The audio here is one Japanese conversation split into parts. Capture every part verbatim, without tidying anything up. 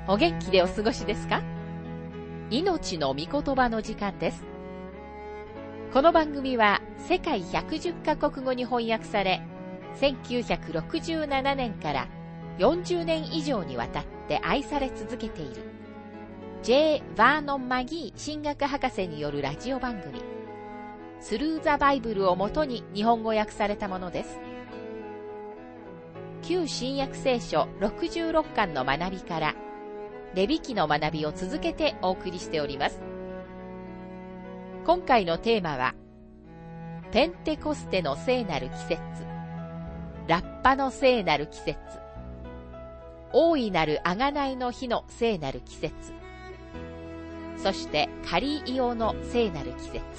お元気でお過ごしですか？命の御言葉の時間です。この番組は世界ひゃくじゅっカ国語に翻訳され、せんきゅうひゃくろくじゅうななねんからよんじゅうねん以上にわたって愛され続けている J. バーノン・マギー神学博士によるラジオ番組スルー・ザ・バイブルをもとに日本語訳されたものです。旧新約聖書ろくじゅうろっかんの学びからレビ記の学びを続けてお送りしております。今回のテーマはペンテコステの聖なる季節、ラッパの聖なる季節、大いなる贖いの日の聖なる季節、そしてカリイオの聖なる季節。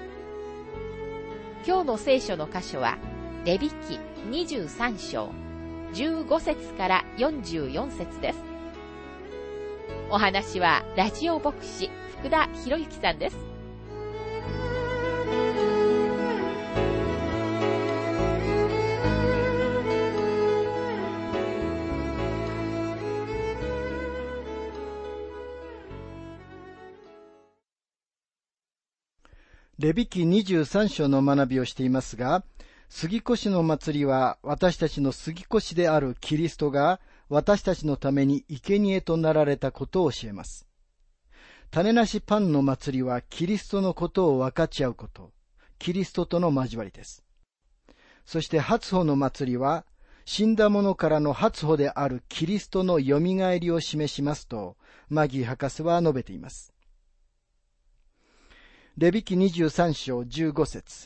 今日の聖書の箇所はレビ記にじゅうさん章じゅうご節からよんじゅうよん節です。お話はラジオ牧師福田博之さんです。 レビ記にじゅうさん章の学びをしていますが、杉越の祭りは私たちの杉越であるキリストが私たちのために生贄となられたことを教えます。種なしパンの祭りはキリストのことを分かち合うこと、キリストとの交わりです。そして初穂の祭りは死んだ者からの初穂であるキリストのよみがえりを示しますと、マギー博士は述べています。レビ記にじゅうさん章じゅうご節。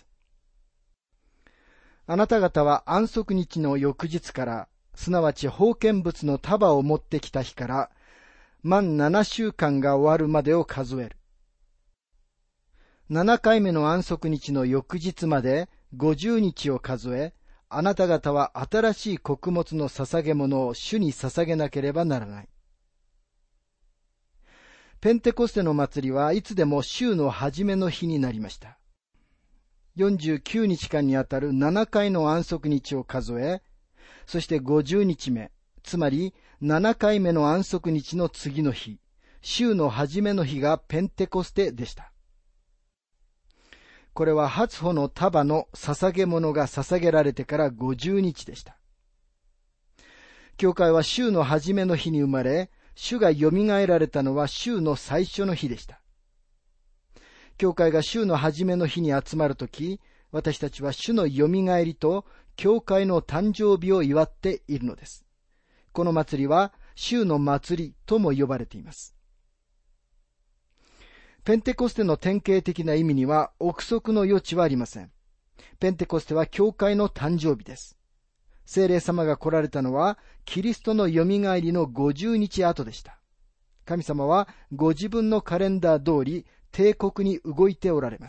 あなた方は安息日の翌日から、すなわち封建物の束を持ってきた日から、満七週間が終わるまでを数える。七回目の安息日の翌日まで五十日を数え、あなた方は新しい穀物の捧げ物を主に捧げなければならない。ペンテコステの祭りはいつでも週の初めの日になりました。よんじゅうきゅうにちかんにあたるななかいの安息日を数え、そしてごじゅうにちめ、つまりななかいめの安息日の次の日、週の初めの日がペンテコステでした。これは初穂の束の捧げ物が捧げられてからごじゅうにちでした。教会は週の初めの日に生まれ、主がよみがえられたのは週の最初の日でした。教会が週の初めの日に集まるとき、私たちは主のよみがえりと教会の誕生日を祝っているのです。この祭りは週の祭りとも呼ばれています。ペンテコステの典型的な意味には憶測の余地はありません。ペンテコステは教会の誕生日です。聖霊様が来られたのはキリストのよみがえりのごじゅうにちあとでした。神様はご自分のカレンダー通り帝国に動いておられます。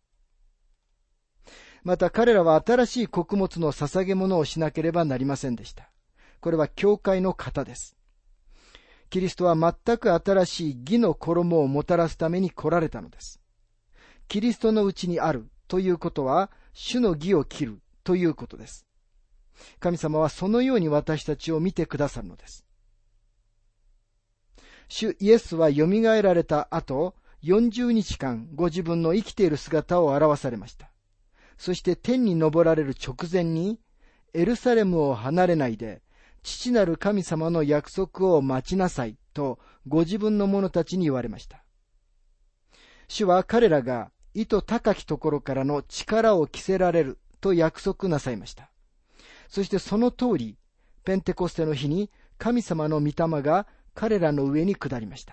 また彼らは新しい穀物の捧げ物をしなければなりませんでした。これは教会の型です。キリストは全く新しい義の衣をもたらすために来られたのです。キリストのうちにあるということは、主の義を切るということです。神様はそのように私たちを見てくださるのです。主イエスはよみがえられた後、よんじゅうにちかんご自分の生きている姿を表されました。そして天に昇られる直前に、エルサレムを離れないで、父なる神様の約束を待ちなさいとご自分の者たちに言われました。主は彼らが意図高きところからの力を着せられると約束なさいました。そしてその通り、ペンテコステの日に神様の御霊が彼らの上に下りました。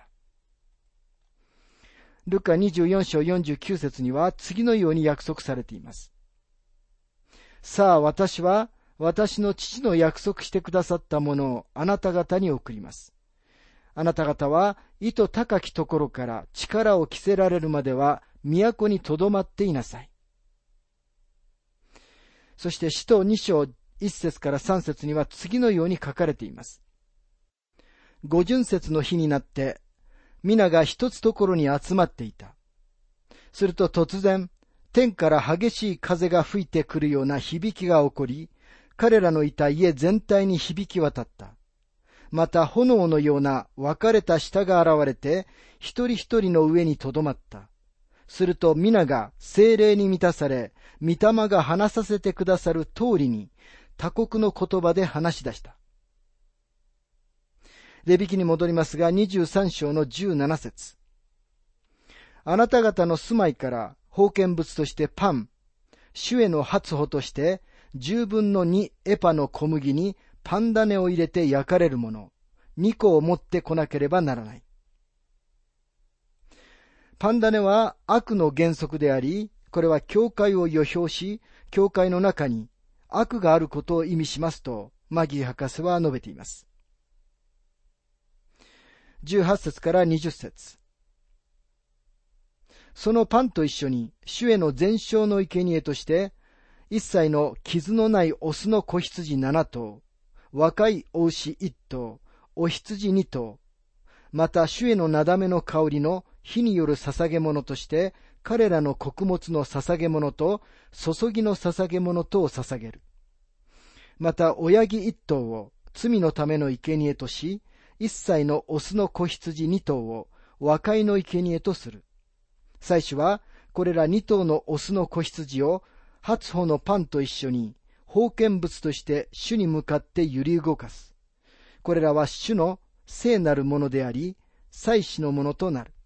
ルカにじゅうよん章よんじゅうきゅう節には次のように約束されています。さあ私は私の父の約束してくださったものをあなた方に送ります。あなた方は意図高きところから力を着せられるまでは都にとどまっていなさい。そして使徒に章いち節からさん節には次のように書かれています。五旬節の日になって皆が一つところに集まっていた。すると突然天から激しい風が吹いてくるような響きが起こり、彼らのいた家全体に響き渡った。 また炎のような分かれた舌が現れて、一人一人の上にとどまった。すると皆が聖霊に満たされ、御霊が話させてくださる通りに、他国の言葉で話し出した。レビ記に戻りますが、にじゅうさん章のじゅうなな節。あなた方の住まいから封建物としてパン、主への初歩として十分の二エパの小麦にパン種を入れて焼かれるもの、二個を持ってこなければならない。パン種は悪の原則であり、これは教会を予表し、教会の中に悪があることを意味しますと、マギー博士は述べています。じゅうはち節からにじゅう節。そのパンと一緒に、主への全焼の生贄として、一切の傷のないオスの子羊七頭、若いお牛一頭、お羊二頭、また主へのなだめの香りの火による捧げ物として、彼らの穀物の捧げ物と、注ぎの捧げ物とを捧げる。また親木一頭を罪のための生贄とし、一切のオスの子羊二頭を和解の生贄とする。祭司はこれら二頭のオスの子羊を初歩のパンと一緒に封建物として主に向かって揺り動かす。これらは主の聖なるものであり、祭司のものとなる。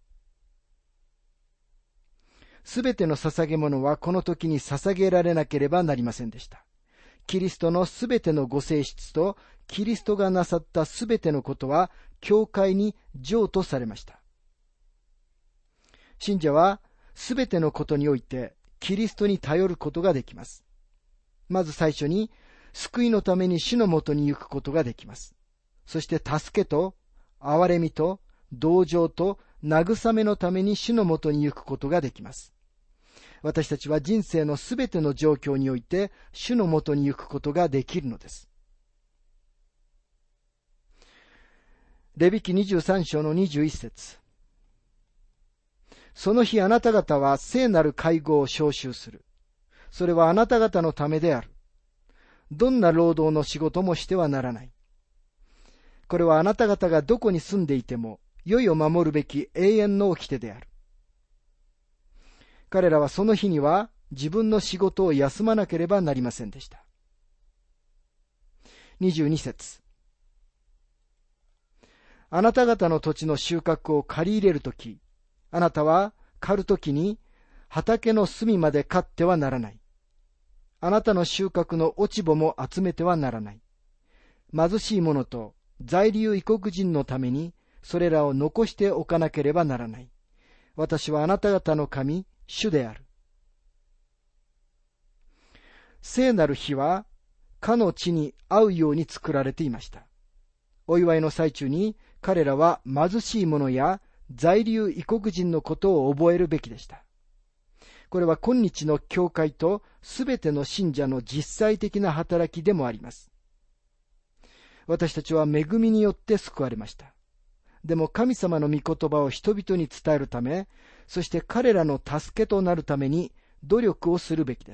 すべての捧げ物はこの時に捧げられなければなりませんでした。キリストのすべてのご性質とキリストがなさったすべてのことは教会に譲渡されました。信者はすべてのことにおいてキリストに頼ることができます。まず最初に救いのために主のもとに行くことができます。そして助けと憐れみと同情と慰めのために主のもとに行くことができます。私たちは人生のすべての状況において主のもとに行くことができるのです。レビ記にじゅうさん章のにじゅういち節。その日あなた方は聖なる会合を召集する。それはあなた方のためである。どんな労働の仕事もしてはならない。これはあなた方がどこに住んでいても、良いを守るべき永遠の掟である。彼らはその日には自分の仕事を休まなければなりませんでした。にじゅうに節。あなた方の土地の収穫を借り入れるとき、あなたは刈るときに畑の隅まで刈ってはならない。あなたの収穫の落ち穂も集めてはならない。貧しい者と在留異国人のためにそれらを残しておかなければならない。私はあなた方の神、主である。聖なる日は、かの地に合うように作られていました。お祝いの最中に彼らは貧しい者や在留異国人のことを覚えるべきでした。これは今日の教会とすべての信者の実際的な働きでもあります。私たちは恵みによって救われました。でも神様の御言葉を人々に伝えるため、そして彼らの助けとなるために努力をするべきです。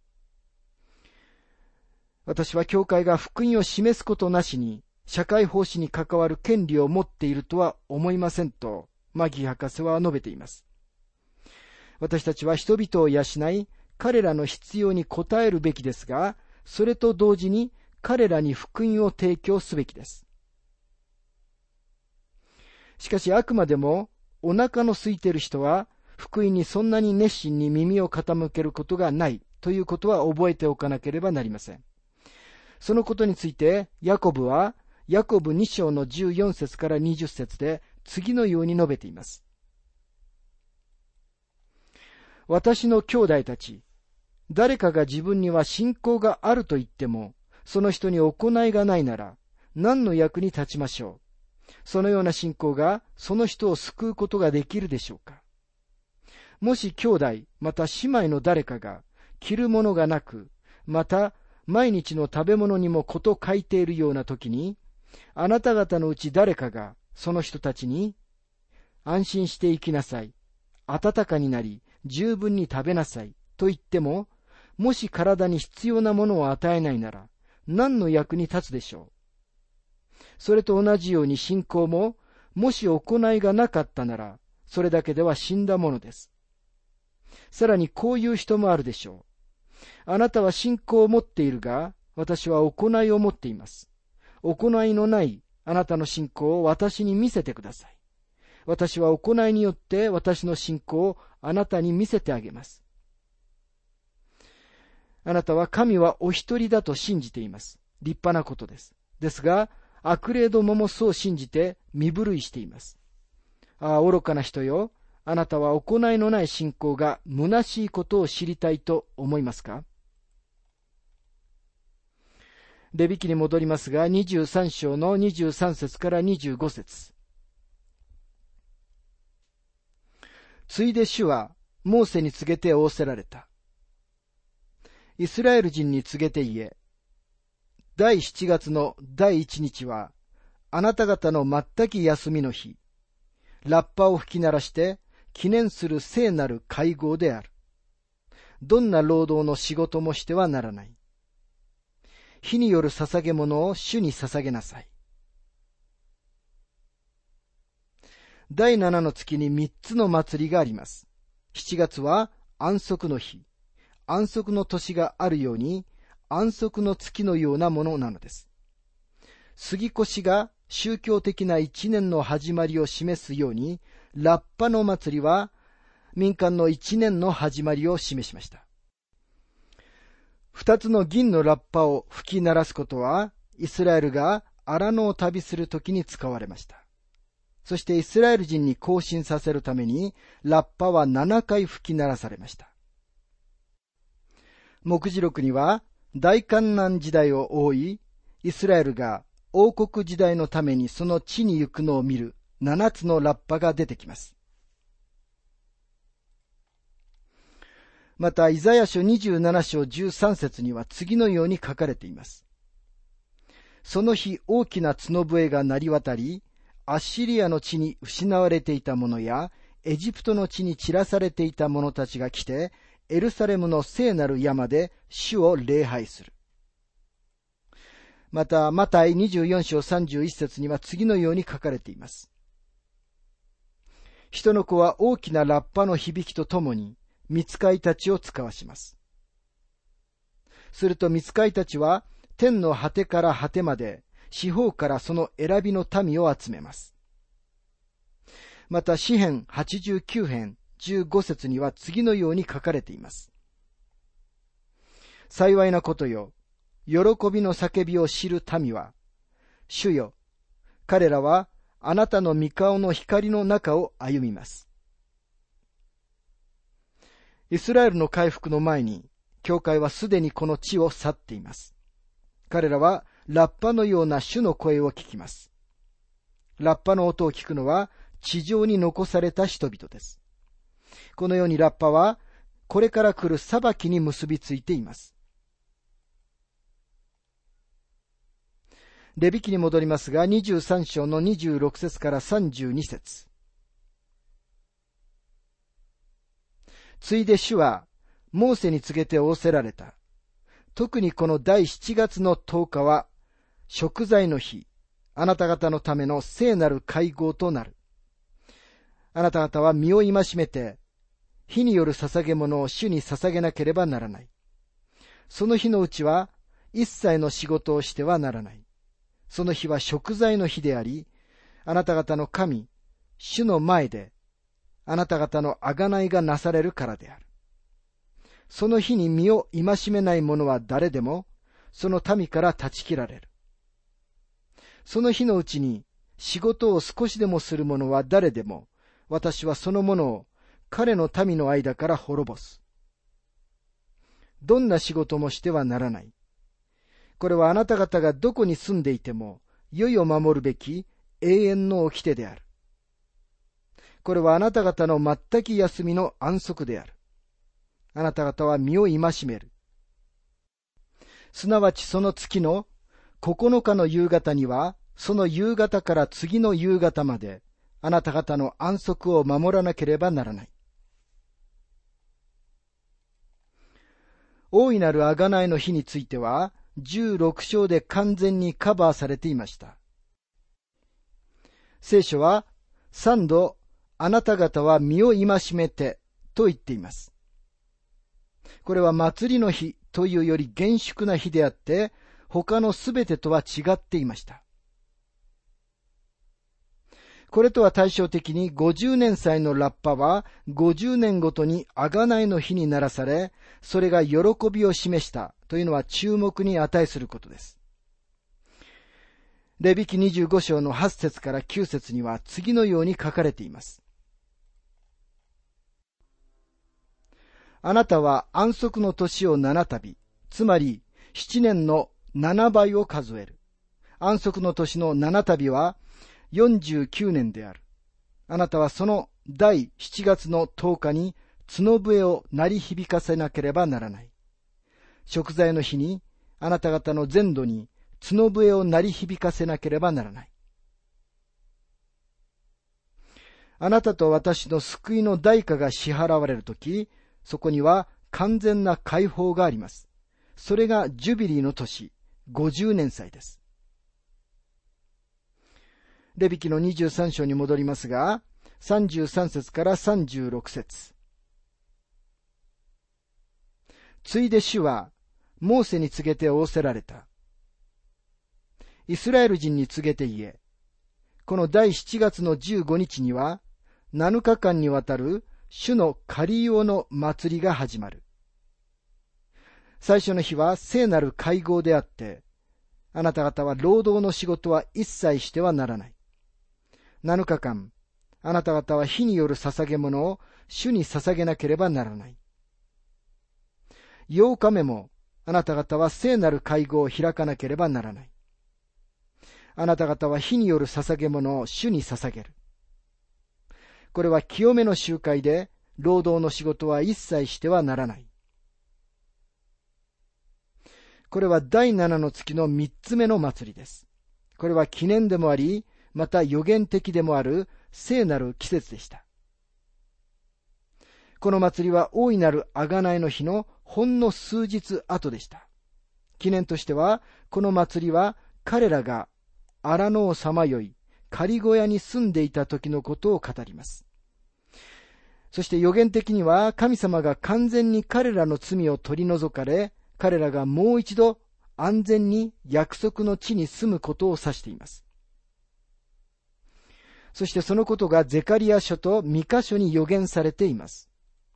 私は教会が福音を示すことなしに社会奉仕に関わる権利を持っているとは思いませんとマギー博士は述べています。私たちは人々を養い、彼らの必要に応えるべきですが、それと同時に彼らに福音を提供すべきです。しかしあくまでもお腹の空いている人は福音にそんなに熱心に耳を傾けることがないということは覚えておかなければなりません。そのことについてヤコブはヤコブに章のじゅうよん節からにじゅっ節で次のように述べています。私の兄弟たち、誰かが自分には信仰があると言っても、その人に行いがないなら何の役に立ちましょう。そのような信仰がその人を救うことができるでしょうか。もし兄弟また姉妹の誰かが着るものがなく、また毎日の食べ物にも事欠いているような時に、あなた方のうち誰かがその人たちに安心して生きなさい、暖かになり十分に食べなさいと言っても、もし体に必要なものを与えないなら何の役に立つでしょう。 それと同じように信仰も、もし行いがなかったなら、それだけでは死んだものです。さらにこういう人もあるでしょう。あなたは信仰を持っているが、私は行いを持っています。行いのないあなたの信仰を私に見せてください。私は行いによって私の信仰をあなたに見せてあげます。あなたは神はお一人だと信じています。立派なことです。ですが、悪霊どももそう信じて身震いしています。ああ、愚かな人よ。あなたは行いのない信仰が虚しいことを知りたいと思いますか？レビ記に戻りますが、にじゅうさん章のにじゅうさん節からにじゅうご節。ついで主はモーセに告げて仰せられた。イスラエル人に告げて言え。第七月の第一日は、あなた方の全き休みの日、ラッパを吹き鳴らして記念する聖なる会合である。どんな労働の仕事もしてはならない。火による捧げ物を主に捧げなさい。第七の月に三つの祭りがあります。七月は安息の日。安息の年があるように、安息の月のようなものなのです。杉越が宗教的な一年の始まりを示すように、ラッパの祭りは民間の一年の始まりを示しました。二つの銀のラッパを吹き鳴らすことは、イスラエルが荒野を旅するときに使われました。そしてイスラエル人に行進させるために、ラッパは七回吹き鳴らされました。黙示録には、大観難時代を覆い、イスラエルが王国時代のためにその地に行くのを見る七つのラッパが出てきます。また、イザヤ書にじゅうなな章じゅうさん節には次のように書かれています。その日大きな角笛が鳴り渡り、アッシリアの地に失われていた者や、エジプトの地に散らされていた者たちが来て、エルサレムの聖なる山で主を礼拝する。また、マタイにじゅうよん章さんじゅういち節には次のように書かれています。人の子は大きなラッパの響きとともに、御使いたちを使わします。すると御使いたちは、天の果てから果てまで、四方からその選びの民を集めます。また、詩編はちじゅうきゅう編じゅうご節には次のように書かれています。幸いなことよ、喜びの叫びを知る民は、主よ、彼らはあなたの御顔の光の中を歩みます。イスラエルの回復の前に、教会はすでにこの地を去っています。彼らはラッパのような主の声を聞きます。ラッパの音を聞くのは地上に残された人々です。このようにラッパはこれから来る裁きに結びついています。レビ記に戻りますが、にじゅうさん章のにじゅうろく節からさんじゅうに節。ついで主はモーセに告げて仰せられた。特にこの第七月のとおかは贖罪の日、あなた方のための聖なる会合となる。あなた方は身を戒めて、火による捧げ物を主に捧げなければならない。その日のうちは一切の仕事をしてはならない。その日は贖罪の日であり、あなた方の神、主の前で、あなた方の贖いがなされるからである。その日に身を戒めない者は誰でも、その民から断ち切られる。その日のうちに仕事を少しでもする者は誰でも、私はその者を彼の民の間から滅ぼす。どんな仕事もしてはならない。これはあなた方がどこに住んでいても、世を守るべき永遠の掟である。これはあなた方の全き休みの安息である。あなた方は身を戒める。すなわちその月のここのかの夕方には、その夕方から次の夕方まで、あなた方の安息を守らなければならない。大いなる贖いの日については、じゅうろく章で完全にカバーされていました。 聖書は三度あなた方は身を戒めてと言っています。これは祭りの日というより厳粛な日であって、他のすべてとは違っていました。これとは対照的にごじゅうねん祭のラッパはごじゅうねんごとに贖いの日にならされ、それが喜びを示したというのは注目に値することです。レビ記にじゅうご章のはち節からきゅう節には次のように書かれています。あなたは安息の年を七度、つまり七年の七倍を数える。安息の年の七度はよんじゅうきゅうねんである。あなたはその第七月の十日に角笛を鳴り響かせなければならない。贖罪の日にあなた方の全土に角笛を鳴り響かせなければならない。あなたと私の救いの代価が支払われるとき、そこには完全な解放があります。それがジュビリーの年、ごじゅうねん祭です。レビ記のにじゅうさん章に戻りますが、さんじゅうさん節からさんじゅうろく節。ついで主は、モーセに告げて仰せられた。イスラエル人に告げて言え。この第七月のじゅうごにちには、なのかかんにわたる主の狩り用の祭りが始まる。最初の日は聖なる会合であって、あなた方は労働の仕事は一切してはならない。なのかかん、あなた方は火による捧げ物を主に捧げなければならない。ようかめも、あなた方は聖なる会合を開かなければならない。あなた方は火による捧げ物を主に捧げる。これは清めの集会で、労働の仕事は一切してはならない。これは第七の月の三つ目の祭りです。これは記念でもあり、また予言的でもある聖なる季節でした。この祭りは大いなる贖いの日のほんの数日後でした。記念としては、この祭りは彼らが荒野をさまよい、仮小屋に住んでいた時のことを語ります。そして予言的には神様が完全に彼らの罪を取り除かれ、彼らがもう一度安全に約束の地に住むことを指しています。そしてそのことがゼカリヤ書とミカ書に予言されています。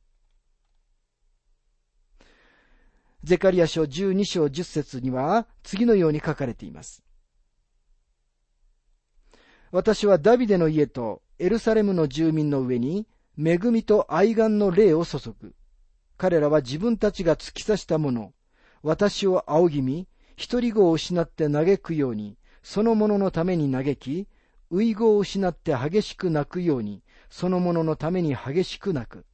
ゼカリヤ書じゅうに章じゅっ節には次のように書かれています。私はダビデの家とエルサレムの住民の上に恵みと愛願の霊を注ぐ。彼らは自分たちが突き刺したもの、私を仰ぎ見、一人子を失って嘆くように、そのもののために嘆き、遺語を失って激しく泣くように、そのもののために激しく泣く。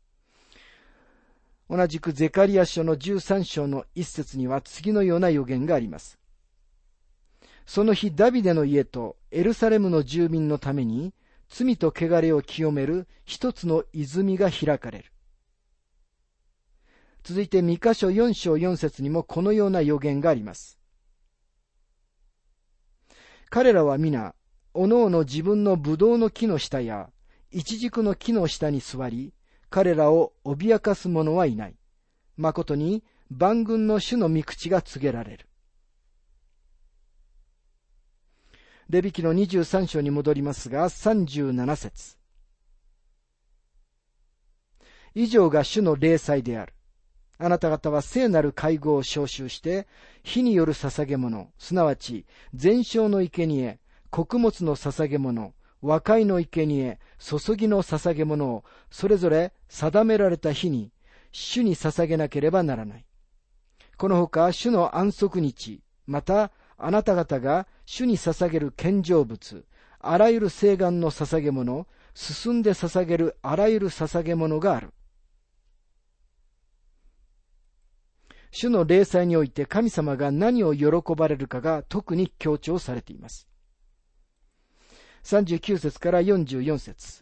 同じくゼカリヤ書のじゅうさん章の一節には次のような予言があります。その日ダビデの家とエルサレムの住民のために、罪と汚れを清める一つの泉が開かれる。続いてミカ書よん章よん節にもこのような予言があります。彼らは皆、おのおの自分のブドウの木の下や、イチジクの木の下に座り、彼らを脅かす者はいない。誠に万軍の主の御口が告げられる。レビ記のにじゅうさん章に戻りますが、さんじゅうなな節。以上が主の例祭である。あなた方は聖なる会合を召集して、火による捧げ物、すなわち全焼の生贄、穀物の捧げ物、和解の生贄、注ぎの捧げ物をそれぞれ定められた日に主に捧げなければならない。このほか主の安息日、またあなた方が主に捧げる献上物、あらゆる聖願の捧げ物、進んで捧げるあらゆる捧げ物がある。主の例祭において神様が何を喜ばれるかが特に強調されています。さんじゅうきゅう節からよんじゅうよん節。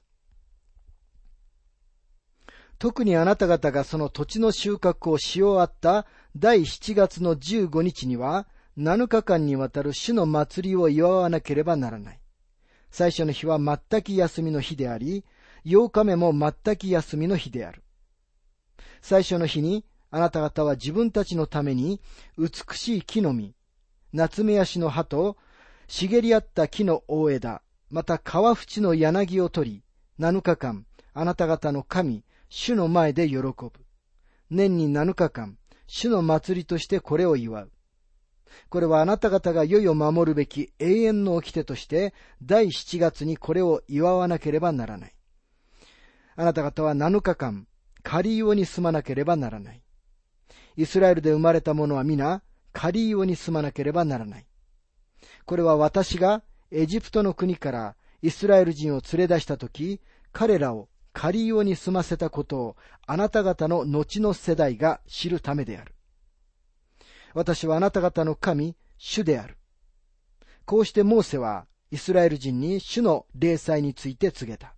特にあなた方がその土地の収穫をし終わった第七月のじゅうごにちには、なのかかんにわたる主の祭りを祝わなければならない。 最初の日は全き休みの日であり、八日目も全き休みの日である。最初の日にあなた方は自分たちのために美しい木の実、ナツメヤシの葉と茂り合った木の大枝、また川淵の柳を取り、七日間あなた方の神、主の前で喜ぶ。年に七日間、主の祭りとしてこれを祝う。これはあなた方が世々守るべき永遠の掟として、第七月にこれを祝わなければならない。あなた方は七日間、仮用に住まなければならない。イスラエルで生まれた者は皆、仮用に住まなければならない。これは私がエジプトの国からイスラエル人を連れ出したとき、彼らを仮用に住ませたことをあなた方の後の世代が知るためである。私はあなた方の神、主である。こうしてモーセはイスラエル人に主の例祭について告げた。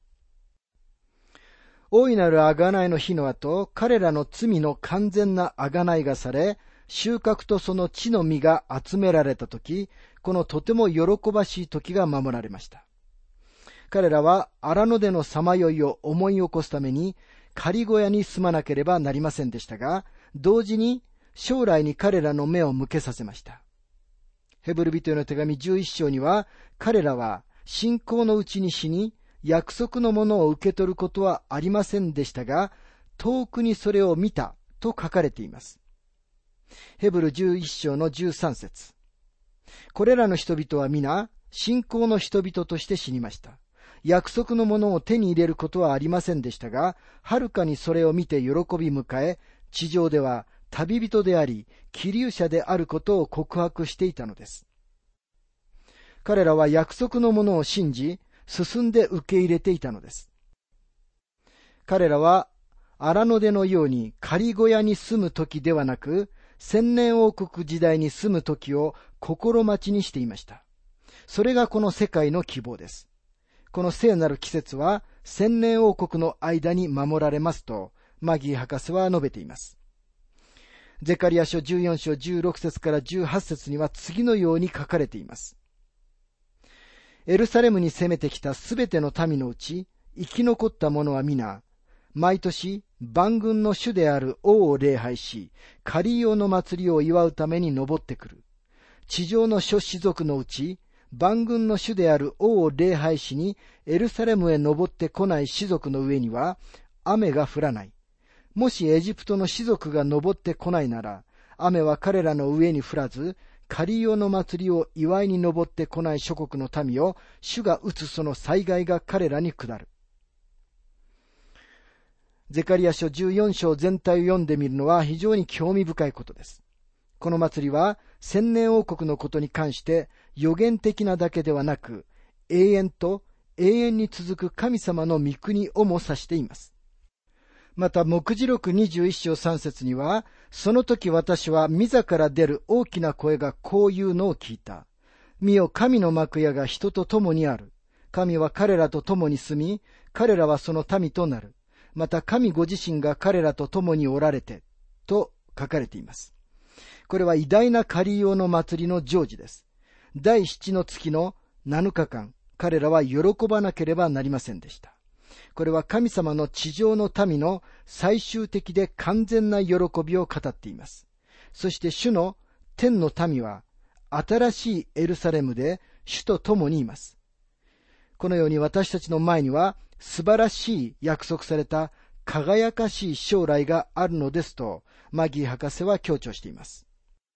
大いなる贖いの日の後、彼らの罪の完全な贖いがされ、収穫とその地の実が集められたとき、このとても喜ばしい時が守られました。彼らは荒野でのさまよいを思い起こすために、仮小屋に住まなければなりませんでしたが、同時に将来に彼らの目を向けさせました。ヘブル人への手紙じゅういっ章には、彼らは信仰のうちに死に、約束のものを受け取ることはありませんでしたが、遠くにそれを見たと書かれています。ヘブルじゅういっ章のじゅうさん節。これらの人々は皆、信仰の人々として死にました。約束のものを手に入れることはありませんでしたが、はるかにそれを見て喜び迎え、地上では旅人であり、寄留者であることを告白していたのです。彼らは約束のものを信じ、進んで受け入れていたのです。彼らは荒野でのように仮小屋に住む時ではなく、千年王国時代に住む時を心待ちにしていました。それがこの世界の希望です。この聖なる季節は千年王国の間に守られますと、マギー博士は述べています。ゼカリヤ書じゅうよん章じゅうろく節からじゅうはち節には次のように書かれています。エルサレムに攻めてきたすべての民のうち、生き残った者は皆、毎年万軍の主である王を礼拝し、仮用の祭りを祝うために登ってくる。地上の諸氏族のうち、万軍の主である王を礼拝しにエルサレムへ登ってこない氏族の上には雨が降らない。もしエジプトの氏族が登ってこないなら、雨は彼らの上に降らず、仮用の祭りを祝いに登ってこない諸国の民を主が打つその災害が彼らに下る。ゼカリヤ書じゅうよん章全体を読んでみるのは非常に興味深いことです。この祭りは千年王国のことに関して予言的なだけではなく、永遠と永遠に続く神様の御国をも指しています。また、黙示録にじゅういっ章さん節には、その時私は御座から出る大きな声がこういうのを聞いた。見よ、神の幕屋が人と共にある。神は彼らと共に住み、彼らはその民となる。また神ご自身が彼らと共におられて、と書かれています。これは偉大な仮用の祭りの成就です。第七の月のなのかかん、彼らは喜ばなければなりませんでした。これは神様の地上の民の最終的で完全な喜びを語っています。そして主の天の民は新しいエルサレムで主と共にいます。このように私たちの前には素晴らしい約束された輝かしい将来があるのですとマギー博士は強調しています。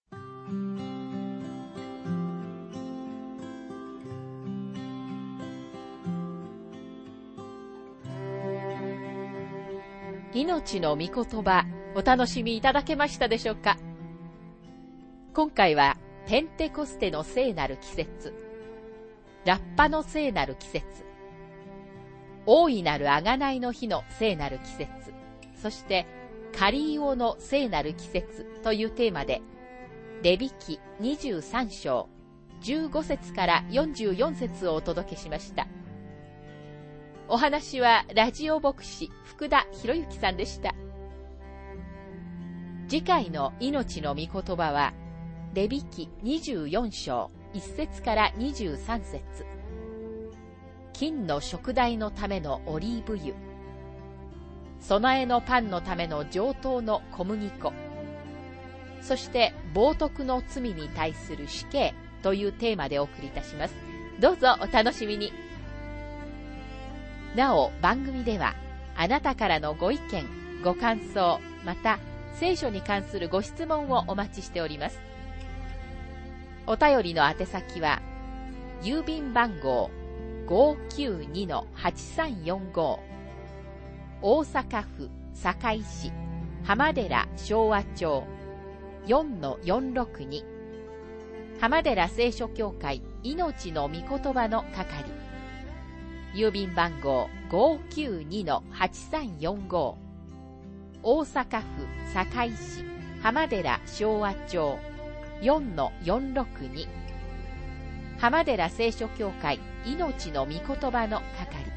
命の御言葉、お楽しみいただけましたでしょうか。今回はペンテコステの聖なる季節、ラッパの聖なる季節、大いなる贖いの日の聖なる季節、そしてカリオの聖なる季節というテーマで、レビ記にじゅうさん章じゅうご節からよんじゅうよん節をお届けしました。お話はラジオ牧師福田博之さんでした。次回の命の御言葉はレビ記にじゅうよん章いち節からにじゅうさん節。 金の食台のためのオリーブ油、備えのパンのための上等の小麦粉、そして冒涜の罪に対する死刑というテーマでお送りいたします。どうぞお楽しみに。なお、番組ではあなたからのご意見、ご感想、また聖書に関するご質問をお待ちしております。お便りの宛先は郵便番号 ごーきゅうにのはちさんよんご、大阪府堺市浜寺昭和町 よんのよんろくに、浜寺聖書協会命の御言葉の係、郵便番号 ごーきゅうにのはちさんよんご、大阪府堺市浜寺昭和町 よんのよんろくに、浜寺聖書協会命の御言葉の係。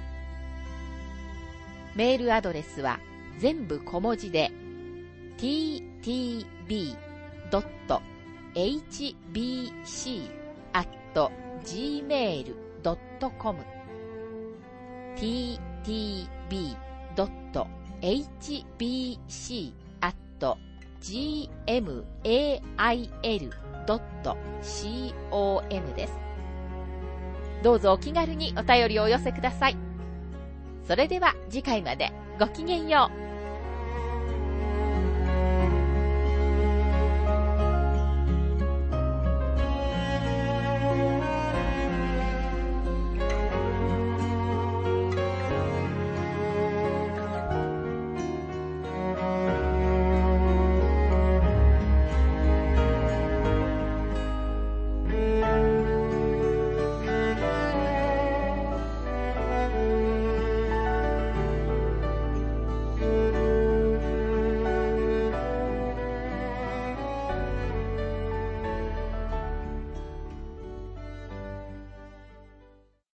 メールアドレスは全部小文字で ティーティービードットエイチビーシーアットジーメールドットコム ティーティービードットエイチビーシーアットジーエムエーアイエルドットコム です。どうぞお気軽にお便りをお寄せください。それでは次回までごきげんよう。